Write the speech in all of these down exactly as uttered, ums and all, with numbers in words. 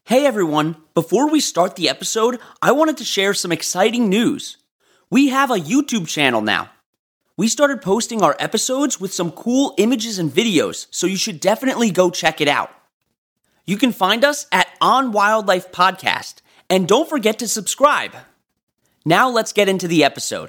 Hey everyone, before we start the episode, I wanted to share some exciting news. We have a YouTube channel now. We started posting our episodes with some cool images and videos, so you should definitely go check it out. You can find us at On Wildlife Podcast, and don't forget to subscribe. Now let's get into the episode.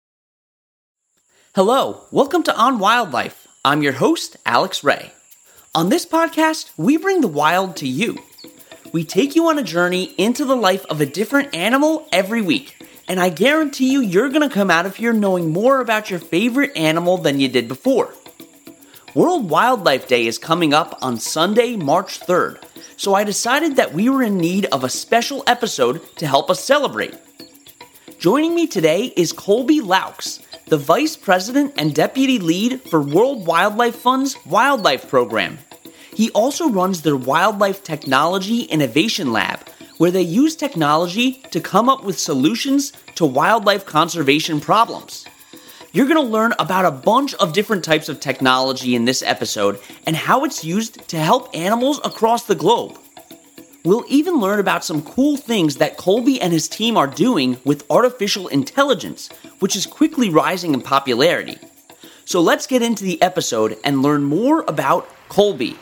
Hello, welcome to On Wildlife. I'm your host, Alex Ray. On this podcast, we bring the wild to you. We take you on a journey into the life of a different animal every week, and I guarantee you you're going to come out of here knowing more about your favorite animal than you did before. World Wildlife Day is coming up on Sunday, March third, so I decided that we were in need of a special episode to help us celebrate. Joining me today is Colby Laux, the Vice President and Deputy Lead for World Wildlife Fund's Wildlife Program. He also runs their Wildlife Technology Innovation Lab, where they use technology to come up with solutions to wildlife conservation problems. You're going to learn about a bunch of different types of technology in this episode and how it's used to help animals across the globe. We'll even learn about some cool things that Colby and his team are doing with artificial intelligence, which is quickly rising in popularity. So let's get into the episode and learn more about Colby.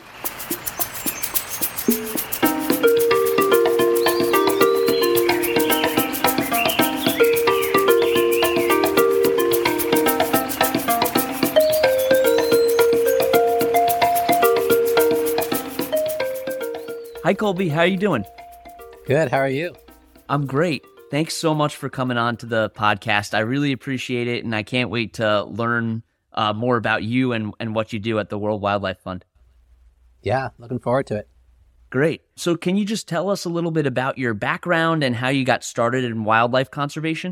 Hi, Colby. How are you doing? Good. How are you? I'm great. Thanks so much for coming on to the podcast. I really appreciate it, and I can't wait to learn uh, more about you and, and what you do at the World Wildlife Fund. Yeah, looking forward to it. Great. So can you just tell us a little bit about your background and how you got started in wildlife conservation?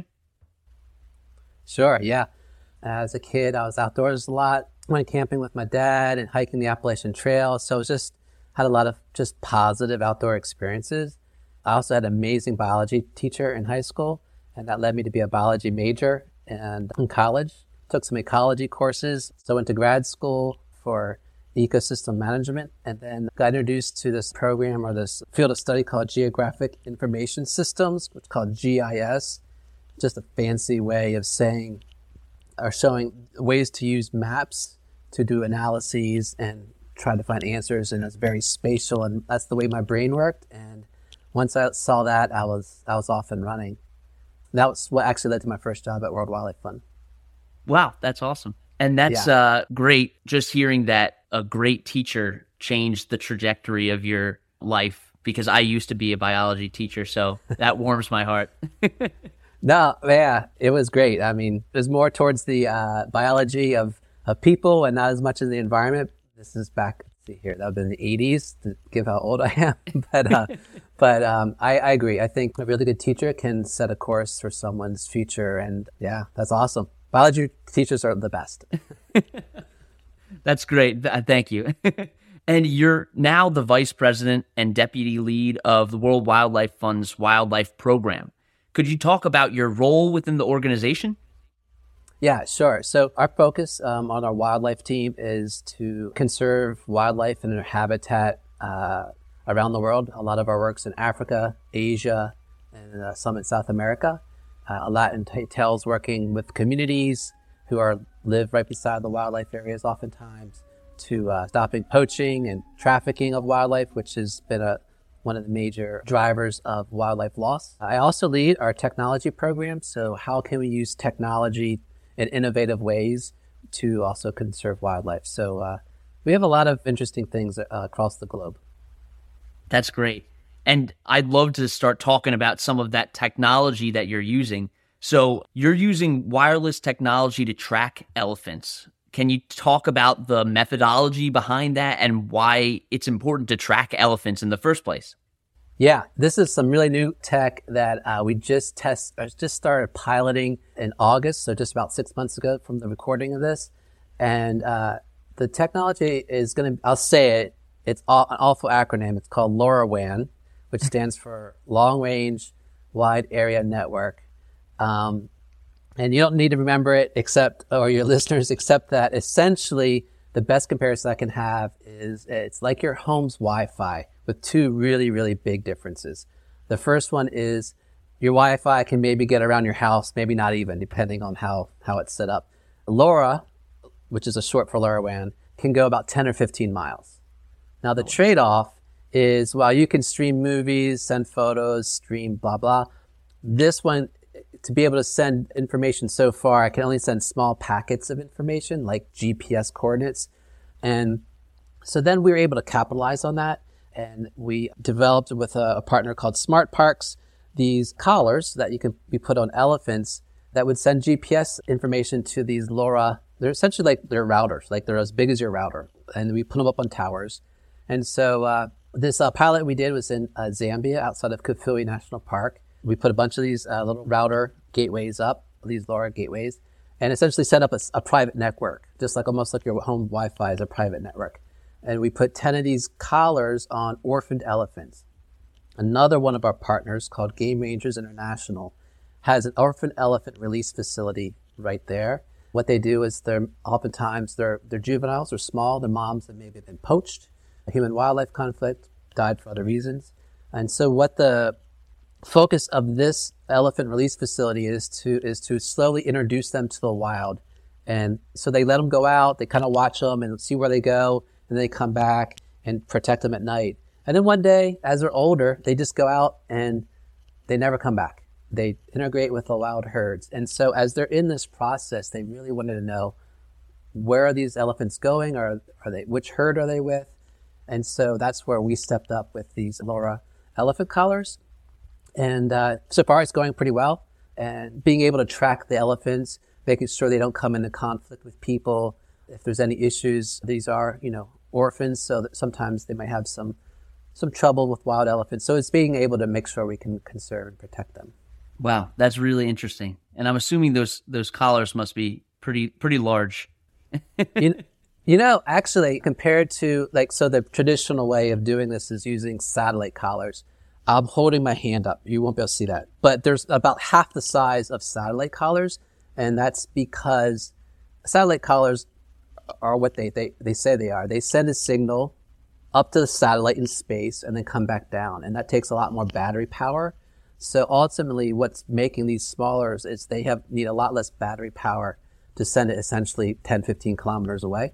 Sure, yeah. As a kid, I was outdoors a lot, went camping with my dad and hiking the Appalachian Trail, so it was just had a lot of just positive outdoor experiences. I also had an amazing biology teacher in high school, and that led me to be a biology major. And in college, took some ecology courses. So I went to grad school for ecosystem management, and then got introduced to this program or this field of study called Geographic Information Systems, which is called G I S. Just a fancy way of saying or showing ways to use maps to do analyses and try to find answers, and it's very spatial, and that's the way my brain worked. And once I saw that, I was I was off and running. That was what actually led to my first job at World Wildlife Fund. Wow, that's awesome. And that's yeah. uh, great, just hearing that a great teacher changed the trajectory of your life, because I used to be a biology teacher, so that warms my heart. No, yeah, it was great. I mean, it was more towards the uh, biology of, of people and not as much in the environment. This is back, let's see here, that would have been the eighties to give how old I am. but uh, but um, I, I agree. I think a really good teacher can set a course for someone's future. And yeah, that's awesome. Biology teachers are the best. That's great. Thank you. And you're now the Vice President and Deputy Lead of the World Wildlife Fund's Wildlife Program. Could you talk about your role within the organization? Yeah, sure. So our focus um, on our wildlife team is to conserve wildlife and their habitat uh, around the world. A lot of our work's in Africa, Asia, and uh, some in South America. Uh, a lot entails working with communities who are live right beside the wildlife areas oftentimes, to uh, stopping poaching and trafficking of wildlife, which has been a one of the major drivers of wildlife loss. I also lead our technology program. So how can we use technology in innovative ways to also conserve wildlife? So uh, we have a lot of interesting things uh, across the globe. That's great. And I'd love to start talking about some of that technology that you're using. So you're using wireless technology to track elephants. Can you talk about the methodology behind that and why it's important to track elephants in the first place? Yeah, this is some really new tech that uh, we just test, or just started piloting in August, so just about six months ago from the recording of this. And uh, the technology is going to, I'll say it, it's all, an awful acronym. It's called LoRaWAN, which stands for Long Range Wide Area Network. Um, and you don't need to remember it except, or your listeners, except that essentially the best comparison I can have is it's like your home's Wi-Fi, with two really, really big differences. The first one is your Wi-Fi can maybe get around your house, maybe not even, depending on how, how it's set up. LoRa, which is a short for LoRaWAN, can go about ten or fifteen miles. Now, the trade-off is, while you can stream movies, send photos, stream blah, blah, this one, to be able to send information so far, I can only send small packets of information, like G P S coordinates. And so then we were able to capitalize on that. And we developed with a, a partner called Smart Parks these collars that you can be put on elephants that would send G P S information to these LoRa. They're essentially like they're routers, like they're as big as your router. And we put them up on towers. And so uh, this uh, pilot we did was in uh, Zambia, outside of Kafue National Park. We put a bunch of these uh, little router gateways up, these LoRa gateways, and essentially set up a, a private network, just like almost like your home Wi-Fi is a private network. And we put ten of these collars on orphaned elephants. Another one of our partners, called Game Rangers International, has an orphan elephant release facility right there. What they do is they're oftentimes they're they're juveniles, they're small, their moms have maybe been poached, a human wildlife conflict, died for other reasons. And so what the focus of this elephant release facility is to is to slowly introduce them to the wild. And so they let them go out, they kind of watch them and see where they go, and they come back and protect them at night. And then one day, as they're older, they just go out and they never come back. They integrate with the wild herds. And so as they're in this process, they really wanted to know, where are these elephants going? Or are they, which herd are they with? And so that's where we stepped up with these LoRa elephant collars. And uh, so far it's going pretty well. And being able to track the elephants, making sure they don't come into conflict with people. If there's any issues, these are, you know, orphans, so that sometimes they might have some some trouble with wild elephants. So it's being able to make sure we can conserve and protect them. Wow, that's really interesting. And I'm assuming those those collars must be pretty pretty large. you, you know, actually, compared to, like, so the traditional way of doing this is using satellite collars. I'm holding my hand up. You won't be able to see that. But there's about half the size of satellite collars, and that's because satellite collars are what they, they, they say they are. They send a signal up to the satellite in space and then come back down, and that takes a lot more battery power. So ultimately, what's making these smaller is they have need a lot less battery power to send it essentially ten, fifteen kilometers away.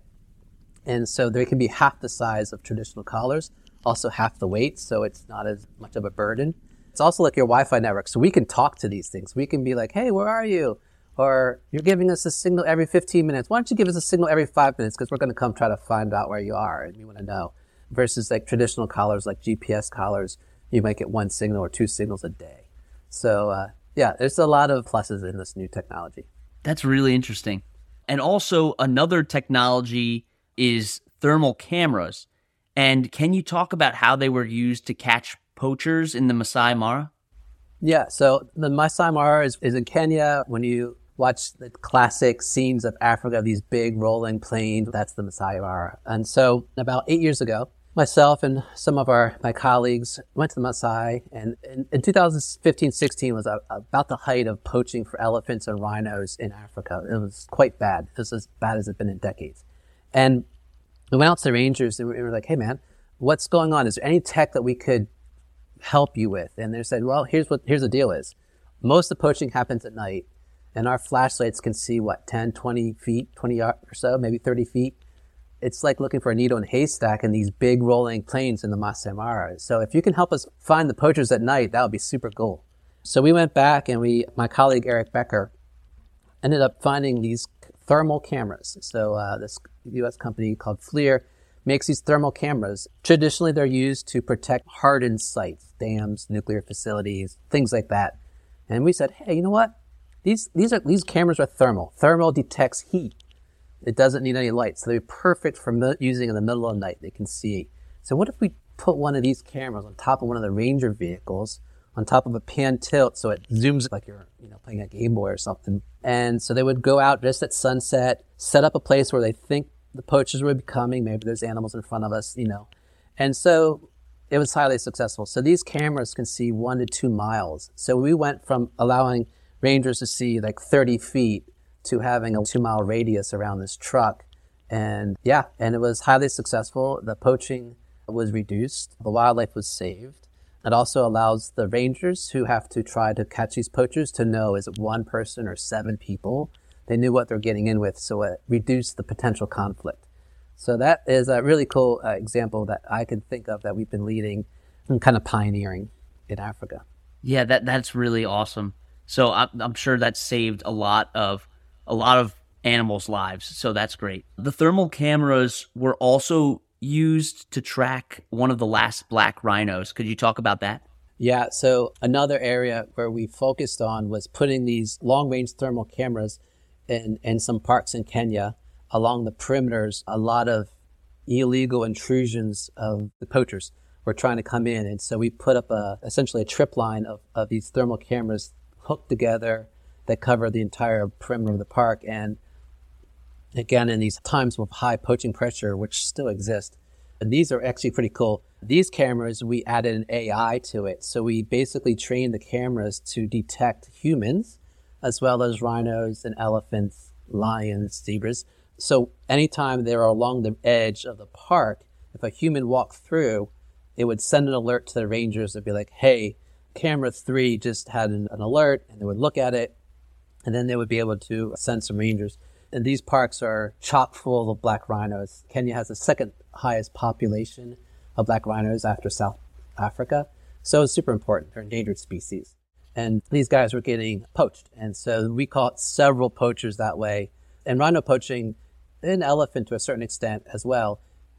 And so they can be half the size of traditional collars, also half the weight, so it's not as much of a burden. It's also like your Wi-Fi network, so we can talk to these things. We can be like, hey, where are you? Or you're giving us a signal every fifteen minutes. Why don't you give us a signal every five minutes? Because we're going to come try to find out where you are, and we want to know. Versus like traditional collars, like G P S collars, you might get one signal or two signals a day. So uh, yeah, there's a lot of pluses in this new technology. That's really interesting. And also another technology is thermal cameras. And can you talk about how they were used to catch poachers in the Masai Mara? Yeah, so the Masai Mara is, is in Kenya. When you watch the classic scenes of Africa, these big rolling plains, that's the Masai Mara. And so about eight years ago, myself and some of our my colleagues went to the Masai, and in, in two thousand fifteen sixteen was a, about the height of poaching for elephants and rhinos in Africa. It was quite bad. It was as bad as it's been in decades. And we went out to the rangers and we were like, hey man, what's going on? Is there any tech that we could help you with? And they said, well, here's what here's the deal is. Most of the poaching happens at night, and our flashlights can see what, ten, twenty feet, twenty yards or so, maybe thirty feet. It's like looking for a needle in a haystack in these big rolling plains in the Masai Mara. So if you can help us find the poachers at night, that would be super cool. So we went back and we, my colleague Eric Becker, ended up finding these thermal cameras. So uh, this U S company called FLIR makes these thermal cameras. Traditionally, they're used to protect hardened sites, dams, nuclear facilities, things like that. And we said, hey, you know what? These these are these cameras are thermal. Thermal detects heat. It doesn't need any light, so they're perfect for mi- using in the middle of the night. They can see. So what if we put one of these cameras on top of one of the Ranger vehicles, on top of a pan tilt, so it zooms like you're, you know, playing a Game Boy or something. And so they would go out just at sunset, set up a place where they think the poachers would be coming. Maybe there's animals in front of us, you know. And so it was highly successful. So these cameras can see one to two miles. So we went from allowing rangers to see like thirty feet to having a two mile radius around this truck. And yeah, and it was highly successful. The poaching was reduced. The wildlife was saved. It also allows the rangers who have to try to catch these poachers to know, is it one person or seven people? They knew what they're getting in with, so it reduced the potential conflict. So that is a really cool uh, example that I could think of that we've been leading and kind of pioneering in Africa. Yeah, that that's really awesome. So I'm, I'm sure that saved a lot of a lot of animals' lives. So that's great. The thermal cameras were also used to track one of the last black rhinos. Could you talk about that? Yeah, so another area where we focused on was putting these long-range thermal cameras in, in some parks in Kenya along the perimeters. A lot of illegal intrusions of the poachers were trying to come in. And so we put up a essentially a trip line of, of these thermal cameras hooked together that cover the entire perimeter of the park. And again, in these times of high poaching pressure, which still exist, and these are actually pretty cool. These cameras, we added an A I to it. So we basically trained the cameras to detect humans, as well as rhinos and elephants, lions, zebras. So anytime they were along the edge of the park, if a human walked through, it would send an alert to the rangers. It'd be like, hey, camera three just had an, an alert, and they would look at it, and then they would be able to send some rangers. And these parks are chock full of black rhinos. Kenya has the second highest population of black rhinos after South Africa. So it's super important. They're endangered species. And these guys were getting poached. And so we caught several poachers that way. And rhino poaching, and elephant to a certain extent as well,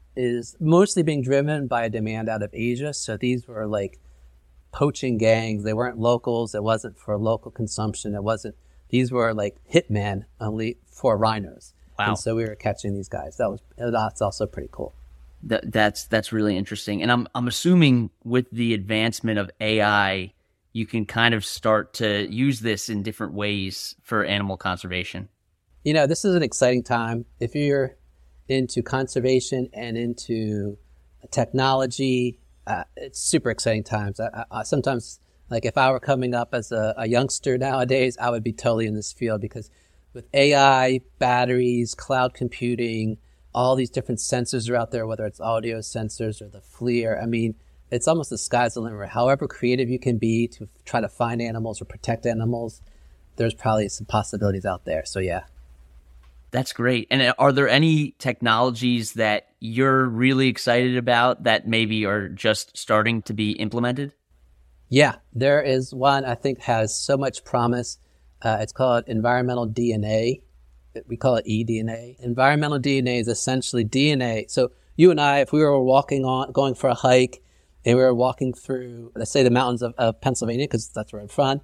is mostly being driven by a demand out of Asia. So these were like poaching gangs. They weren't locals. It wasn't for local consumption. It wasn't. These were like hitmen only for rhinos. Wow. And so we were catching these guys. That was that's also pretty cool. That, that's that's really interesting. And I'm I'm assuming with the advancement of A I, you can kind of start to use this in different ways for animal conservation. You know, this is an exciting time. If you're into conservation and into technology, uh, it's super exciting times. I, I, sometimes, like if I were coming up as a, a youngster nowadays, I would be totally in this field, because with A I, batteries, cloud computing, all these different sensors are out there, whether it's audio sensors or the FLIR. I mean, it's almost the sky's the limit. However creative you can be to try to find animals or protect animals, there's probably some possibilities out there. So yeah. That's great. And are there any technologies that you're really excited about that maybe are just starting to be implemented? Yeah, there is one I think has so much promise. Uh, it's called environmental D N A. We call it eDNA. Environmental D N A is essentially D N A. So you and I, if we were walking on, going for a hike, and we were walking through, let's say, the mountains of, of Pennsylvania, because that's where I'm from,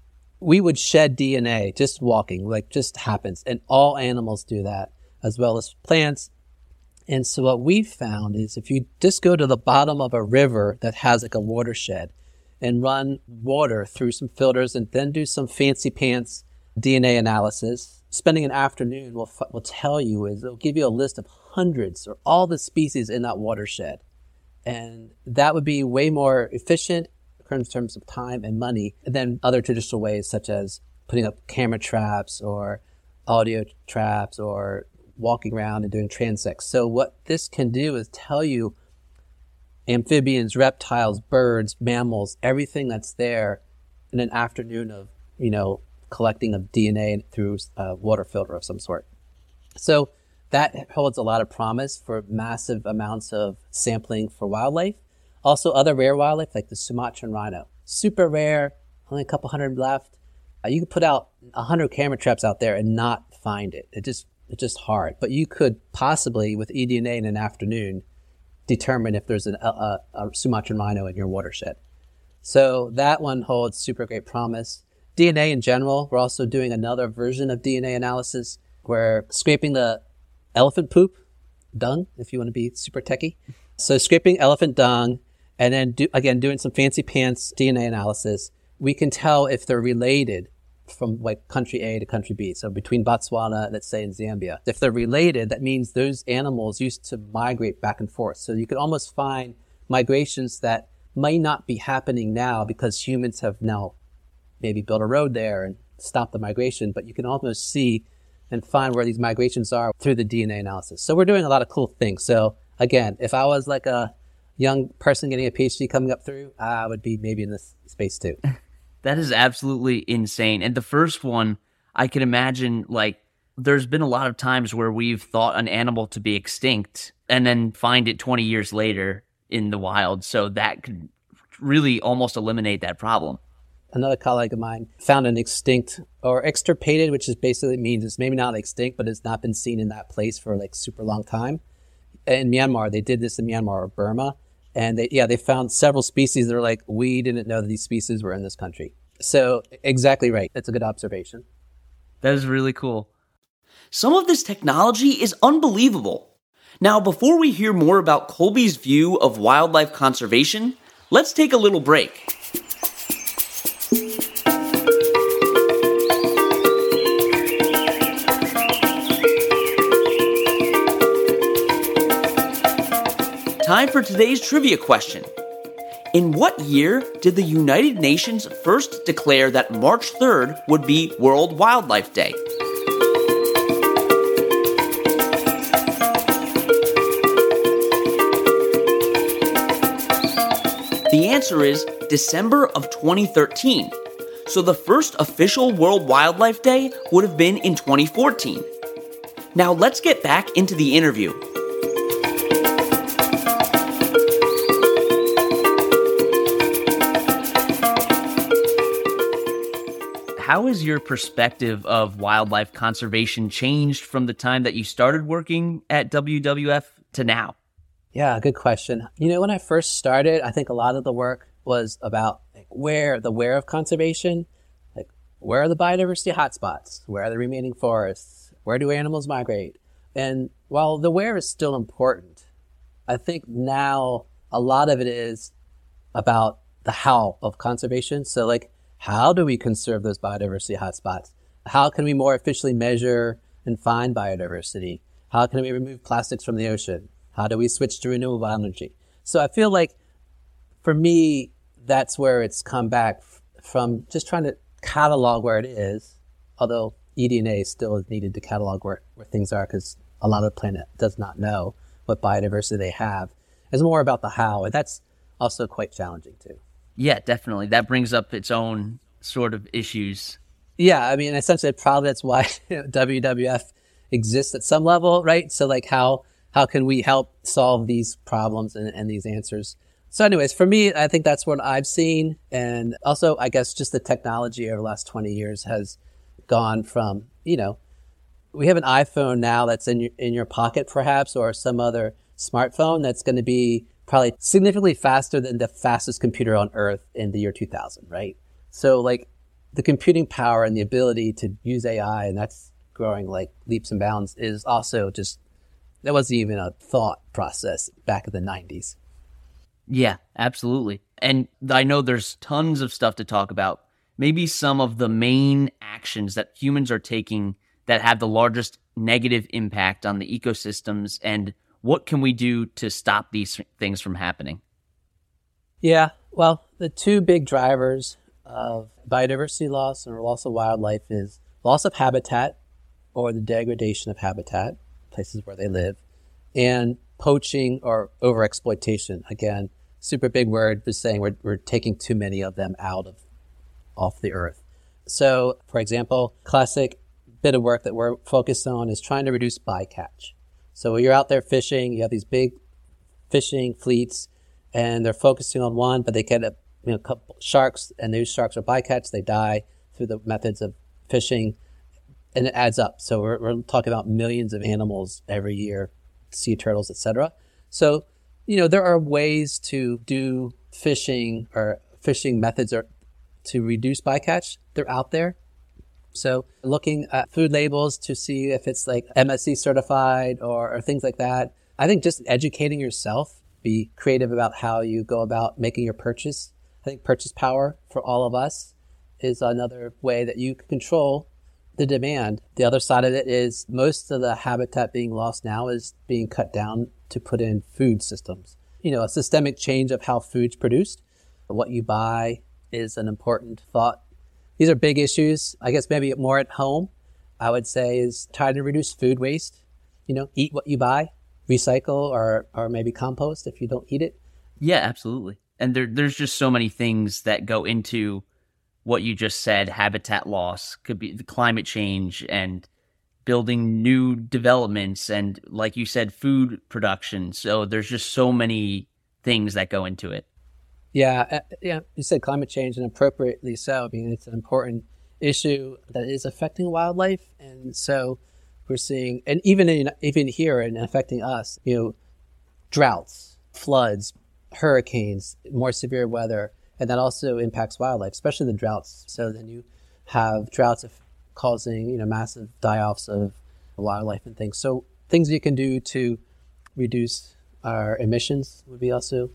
we would shed D N A just walking, like just happens. And all animals do that, as well as plants. And so what we've found is if you just go to the bottom of a river that has like a watershed and run water through some filters and then do some fancy pants D N A analysis, spending an afternoon will will tell you is it'll give you a list of hundreds or all the species in that watershed. And that would be way more efficient in terms of time and money than other traditional ways, such as putting up camera traps or audio traps or walking around and doing transects. So what this can do is tell you amphibians, reptiles, birds, mammals, everything that's there in an afternoon of, you know, collecting of D N A through a water filter of some sort. So that holds a lot of promise for massive amounts of sampling for wildlife. Also, other rare wildlife like the Sumatran rhino, super rare, only a couple hundred left. Uh, you could put out a hundred camera traps out there and not find it. It just it's just hard. But you could possibly, with eDNA in an afternoon, determine if there's an, a, a Sumatran rhino in your watershed. So that one holds super great promise. D N A in general, we're also doing another version of D N A analysis. We're scraping the elephant poop, dung, if you want to be super techie. So scraping elephant dung, and then, do, again, doing some fancy pants D N A analysis. We can tell if they're related from like country A to country B. So between Botswana, let's say, and Zambia. If they're related, that means those animals used to migrate back and forth. So you could almost find migrations that might not be happening now because humans have now maybe built a road there and stopped the migration, but you can almost see and find where these migrations are through the D N A analysis. So we're doing a lot of cool things. So again, if I was like a, young person getting a PhD coming up through, I would be maybe in this space too. That is absolutely insane. And the first one, I can imagine, like, there's been a lot of times where we've thought an animal to be extinct and then find it twenty years later in the wild. So that could really almost eliminate that problem. Another colleague of mine found an extinct or extirpated, which is basically means it's maybe not extinct, but it's not been seen in that place for like super long time. In Myanmar, they did this in Myanmar or Burma. And they, yeah, they found several species that are like, we didn't know that these species were in this country. So exactly right. That's a good observation. That is really cool. Some of this technology is unbelievable. Now, before we hear more about Colby's view of wildlife conservation, let's take a little break. Time for today's trivia question. In what year did the United Nations first declare that March third would be World Wildlife Day? The answer is December of twenty thirteen. So the first official World Wildlife Day would have been in twenty fourteen. Now let's get back into the interview. How has your perspective of wildlife conservation changed from the time that you started working at W W F to now? Yeah, good question. You know, when I first started, I think a lot of the work was about like, where, the where of conservation, like where are the biodiversity hotspots? Where are the remaining forests? Where do animals migrate? And while the where is still important, I think now a lot of it is about the how of conservation. So like, how do we conserve those biodiversity hotspots? How can we more efficiently measure and find biodiversity? How can we remove plastics from the ocean? How do we switch to renewable energy? So I feel like for me, that's where it's come back f- from just trying to catalog where it is, although E D N A still is needed to catalog where, where things are because a lot of the planet does not know what biodiversity they have. It's more about the how, and that's also quite challenging too. Yeah, definitely. That brings up its own sort of issues. Yeah, I mean, essentially, probably that's why W W F exists at some level, right? So, like, how how can we help solve these problems and, and these answers? So, anyways, for me, I think that's what I've seen, and also, I guess, just the technology over the last twenty years has gone from, you know, we have an iPhone now that's in your in your pocket, perhaps, or some other smartphone that's going to be probably significantly faster than the fastest computer on Earth in the year two thousand, right? So like the computing power and the ability to use A I, and that's growing like leaps and bounds, is also just, that wasn't even a thought process back in the nineties. Yeah, absolutely. And I know there's tons of stuff to talk about. Maybe some of the main actions that humans are taking that have the largest negative impact on the ecosystems, and what can we do to stop these things from happening? Yeah, well, the two big drivers of biodiversity loss and loss of wildlife is loss of habitat or the degradation of habitat, places where they live, and poaching or overexploitation. Again, super big word for saying we're, we're taking too many of them out of off the earth. So, for example, classic bit of work that we're focused on is trying to reduce bycatch. So when you're out there fishing, you have these big fishing fleets, and they're focusing on one, but they get a you know, couple sharks, and those sharks are bycatch. They die through the methods of fishing, and it adds up. So we're, we're talking about millions of animals every year, sea turtles, et cetera. So, you know, there are ways to do fishing or fishing methods or to reduce bycatch. They're out there. So looking at food labels to see if it's like M S C certified or, or things like that. I think just educating yourself, be creative about how you go about making your purchase. I think purchase power for all of us is another way that you can control the demand. The other side of it is most of the habitat being lost now is being cut down to put in food systems. You know, a systemic change of how food's produced. What you buy is an important thought. These are big issues. I guess maybe more at home, I would say, is try to reduce food waste. You know, eat what you buy, recycle or, or maybe compost if you don't eat it. Yeah, absolutely. And there, there's just so many things that go into what you just said. Habitat loss, could be the climate change, and building new developments, and like you said, food production. So there's just so many things that go into it. Yeah, uh, yeah. You said climate change, and appropriately so. I mean, it's an important issue that is affecting wildlife, and so we're seeing, and even in, even here, and affecting us, you know, droughts, floods, hurricanes, more severe weather, and that also impacts wildlife, especially the droughts. So then you have droughts causing, you know, massive die-offs of wildlife and things. So things you can do to reduce our emissions would be also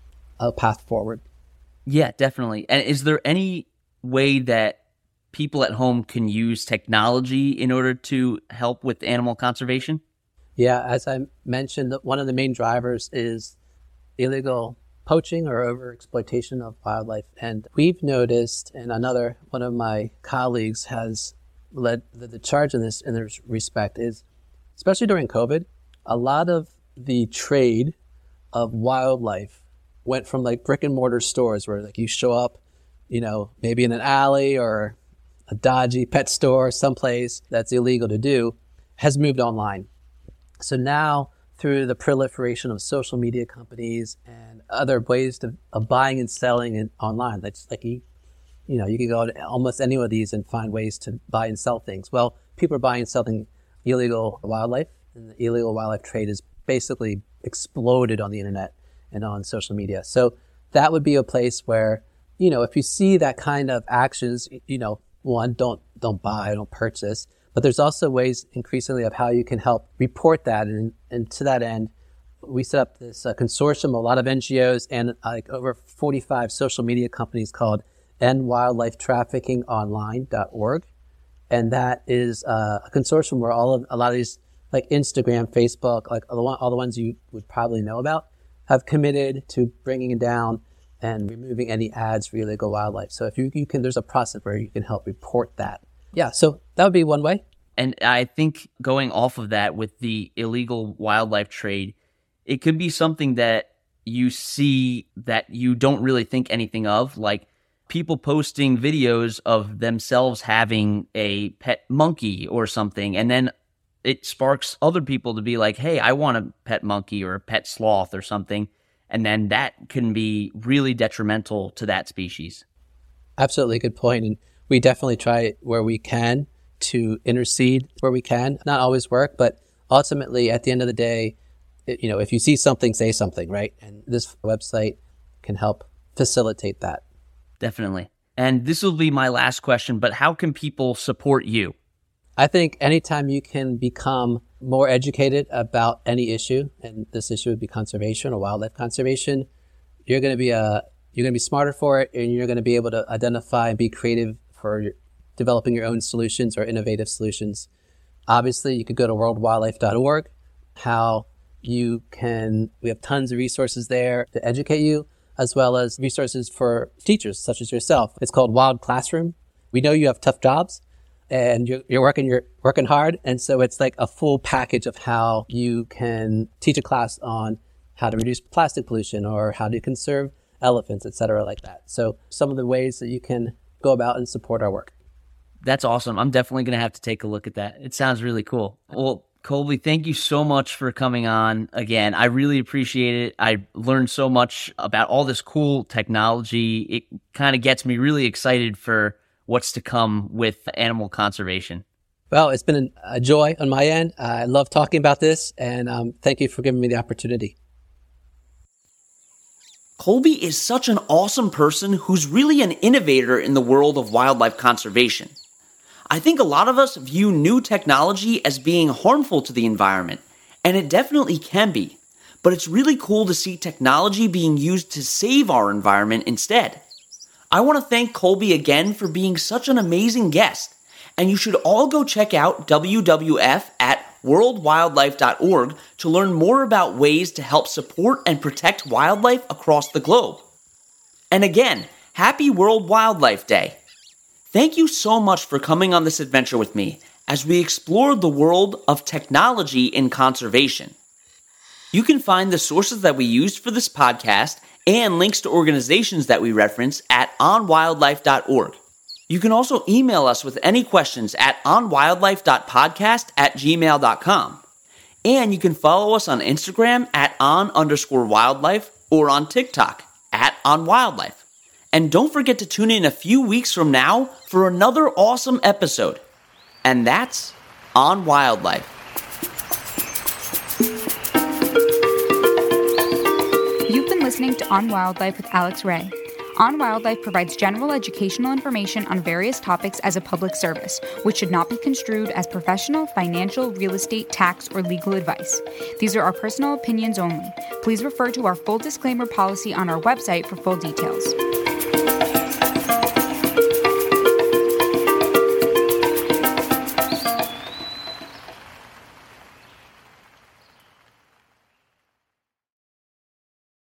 a path forward. Yeah, definitely. And is there any way that people at home can use technology in order to help with animal conservation? Yeah, as I mentioned, one of the main drivers is illegal poaching or overexploitation of wildlife. And we've noticed, and another one of my colleagues has led the, the charge in this in this respect, is especially during COVID, a lot of the trade of wildlife went from like brick and mortar stores where like you show up, you know, maybe in an alley or a dodgy pet store someplace that's illegal to do, has moved online. So now, through the proliferation of social media companies and other ways to, of buying and selling it online, that's like you, you know, you can go to almost any of these and find ways to buy and sell things. Well, people are buying and selling illegal wildlife, and the illegal wildlife trade is basically exploded on the internet and on social media. So that would be a place where, you know, if you see that kind of actions, you know, one, don't don't buy, don't purchase. But there's also ways increasingly of how you can help report that. And, and to that end, we set up this uh, consortium, a lot of N G Os and uh, like over forty-five social media companies called end wildlife trafficking online dot org. And that is uh, a consortium where all of a lot of these, like Instagram, Facebook, like all the, one, all the ones you would probably know about, have committed to bringing it down and removing any ads for illegal wildlife. So if you, you can, there's a process where you can help report that. Yeah, so that would be one way. And I think going off of that with the illegal wildlife trade, it could be something that you see that you don't really think anything of, like people posting videos of themselves having a pet monkey or something, and then it sparks other people to be like, hey, I want a pet monkey or a pet sloth or something, and then that can be really detrimental to that species. Absolutely, good point. And we definitely try where we can to intercede where we can. Not always work, but ultimately, at the end of the day, it, you know, if you see something, say something, right? And this website can help facilitate that. Definitely. And this will be my last question, but how can people support you? I think anytime you can become more educated about any issue, and this issue would be conservation or wildlife conservation, you're going to be a you're going to be smarter for it, and you're going to be able to identify and be creative for your, developing your own solutions or innovative solutions. Obviously, you could go to world wildlife dot org. How you can, we have tons of resources there to educate you, as well as resources for teachers such as yourself. It's called Wild Classroom. We know you have tough jobs and you're, you're working, you're working hard. And so it's like a full package of how you can teach a class on how to reduce plastic pollution or how to conserve elephants, et cetera, like that. So some of the ways that you can go about and support our work. That's awesome. I'm definitely going to have to take a look at that. It sounds really cool. Well, Colby, thank you so much for coming on again. I really appreciate it. I learned so much about all this cool technology. It kind of gets me really excited for what's to come with animal conservation. Well, it's been a joy on my end. I love talking about this, and um, thank you for giving me the opportunity. Colby is such an awesome person who's really an innovator in the world of wildlife conservation. I think a lot of us view new technology as being harmful to the environment, and it definitely can be. But it's really cool to see technology being used to save our environment instead. I want to thank Colby again for being such an amazing guest, and you should all go check out W W F at world wildlife dot org to learn more about ways to help support and protect wildlife across the globe. And again, happy World Wildlife Day. Thank you so much for coming on this adventure with me as we explore the world of technology in conservation. You can find the sources that we used for this podcast and links to organizations that we reference at on wildlife dot org. You can also email us with any questions at on wildlife dot podcast at gmail dot com. And you can follow us on Instagram at on underscore wildlife or on TikTok at onwildlife. And don't forget to tune in a few weeks from now for another awesome episode. And that's On Wildlife. You've been listening to On Wildlife with Alex Ray. On Wildlife provides general educational information on various topics as a public service, which should not be construed as professional, financial, real estate, tax, or legal advice. These are our personal opinions only. Please refer to our full disclaimer policy on our website for full details.